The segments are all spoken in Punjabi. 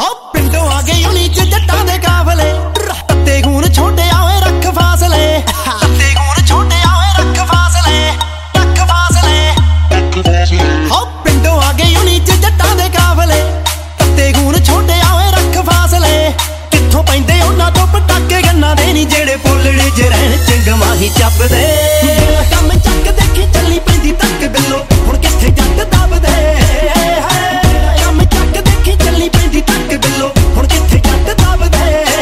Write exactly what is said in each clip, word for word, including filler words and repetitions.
ਹਾਂ ਪਿੰਡੋਂ ਆ ਗਏ ਉਨੀ ਚ ਜੱਟਾਂ ਦੇ ਕਾਫਲੇ ਤੱਤੇ ਖੂਨ ਛੋਟਿਆ ਓਏ ਰੱਖ ਫਾਸਲੇ ਤੱਤੇ ਖੂਨ ਛੋਟਿਆ ਓਏ ਰੱਖ ਫਾਸਲੇ ਰੱਖ ਫਾਸਲੇ ਹਾਂ ਪਿੰਡੋਂ ਆ ਗਏ ਉਨੀ ਚ ਜੱਟਾਂ ਦੇ ਕਾਫਲੇ ਤੱਤੇ ਖੂਨ ਛੋਟਿਆ ਓਏ ਰੱਖ ਫਾਸਲੇ ਕਿੱਥੋਂ ਪੈਂਦੇ ਉਹਨਾਂ ਤੋਂ ਪਟਾਕੇ ਗੰਨਾਂ ਦੇ ਨੀ ਜਿਹੜੇ ਪੋਲੜੇ ਚ ਰਹਿਣ ਚੰਗਮਾ ਹੀ ਚੱਬਦੇ ਕੰਮ ਚੱਕ ਦੇਖੀ ਚੱਲੀ ਪੈਂਦੀ ਤੱਕ ਬਿੱਲੋ ਹੁਣ ਕਿੱਥੇ ਜੱਟ ਦੱਬਦੇ ਕੰਮ ਚੱਕ ਦੇਖੀ ਚੱਲੀ ਪੈਂਦੀ ਤੱਕ ਬਿੱਲੋ ਹੁਣ ਕਿੱਥੇ ਜੱਟ ਦੱਬਦੇ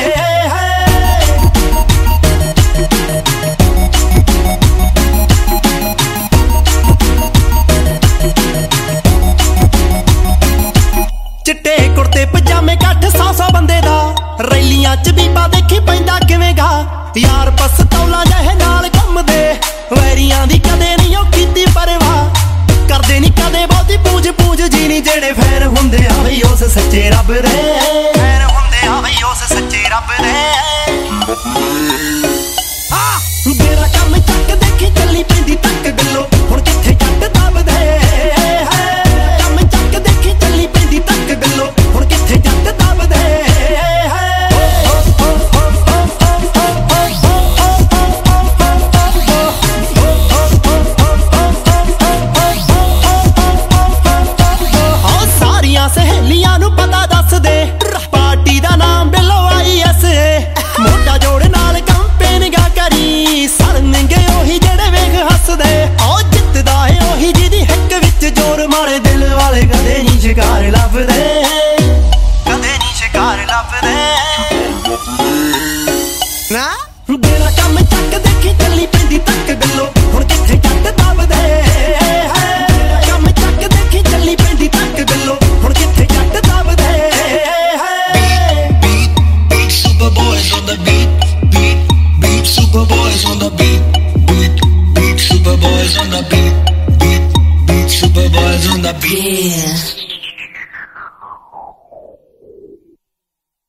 ਚਿੱਟੇ ਕੁੜਤੇ ਪਜਾਮੇ ਕੱਠ ਸੌ ਸੌ ਬੰਦੇ ਦਾ ਰੈਲੀਆਂ ਚ ਬੀਬਾ ਦੇਖੀ ਪੈਂਦਾ ਕਿਵੇਂ ਗਾ ਯਾਰ ਪਸਤੌਲਾਂ ਜਿਹੇ ਨਾਲ ਘੁੰਮਦੇ ਵੈਰੀਆਂ ਦੀ ਕਦੇ ਨਹੀਂ ਉਹ ਕੀਤੀ ਪਰਵਾਹ ਕਰਦੇ ਨੀ ਕਦੇ ਬਹੁਤੀ ਪੂਜ ਪੂਜ ਜੀ ਨੀ ਜਿਹੜੇ ਫੈਨ ਹੁੰਦੇ ਆ ਬਈ ਉਸ ਸੱਚੇ ਰੱਬ ਦੇ ਫੈਨ ਹੁੰਦੇ ਆ ਬਈ ਉਸ ਸੱਚੇ ਰੱਬ ਦੇ ਹਾਂ ਮੇਰਾ ਕੰਮ ਚੱਕ ਦੇਖੀ ਚੱਲੀ ਪੈਂਦੀ ਤੱਕ ਬਿੱਲੋ ਹੁਣ ਕਿੱਥੇ ਜੱਟ ਦੱਬਦੇ ਕੰਮ ਚੱਕ ਦੇਖੀ ਚੱਲੀ ਪੈਂਦੀ ਤੱਕ ਬਿੱਲੋ ਹੁਣ ਕਿੱਥੇ ਜੱਟ ਦੱਬਦੇ ਸਹੇਲੀਆਂ ਨੂੰ ਪਤਾ ਦੱਸ ਦੇ ਪਾਰਟੀ ਦਾ ਨਾਮ ਬਿੱਲੋ ਆਈ ਐਸ ਏ ਮੋਢਾ ਜੋੜ ਨਾਲ ਕੰਪੇਨ ਗਾ ਕਰੀ ਸੜਨਗੇ ਉਹੀ ਜਿਹੜੇ ਵੇਖ ਹੱਸਦੇ ਉਹ ਜਿੱਤਦਾ ਏ ਉਹੀ ਜਿਹਦੀ ਹਿੱਕ ਵਿੱਚ ਜ਼ੋਰ ਮਾਰੇ ਦਿਲ ਵਾਲੇ ਕਦੇ ਨਹੀਂ ਸ਼ਿਕਾਰ ਲੱਭਦੇ ਕਦੇ ਨਹੀਂ ਸ਼ਿਕਾਰ ਲੱਭਦੇ ਨਾ ਮੇਰਾ ਕੰਮ ਚੱਕ ਦੇਖੀ ਚੱਲੀ ਪੈਂਦੀ ਤੱਕ ਬਿੱਲੋ ਹੁਣ ਕਿੱਥੇ ਜੱਟ ਦੱਬਦੇ ਕੰਮ ਚੱਕ ਦੇਖੀ ਚੱਲੀ ਪੈਂਦੀ ਤੱਕ ਬਿੱਲੋ ਹੁਣ ਕਿੱਥੇ ਜੱਟ ਦੱਬਦੇ on the beat, beat, beat, super boys on the beat, beat, beat, super boys on the beat, beat, beat, super boys on the beat. Yeah.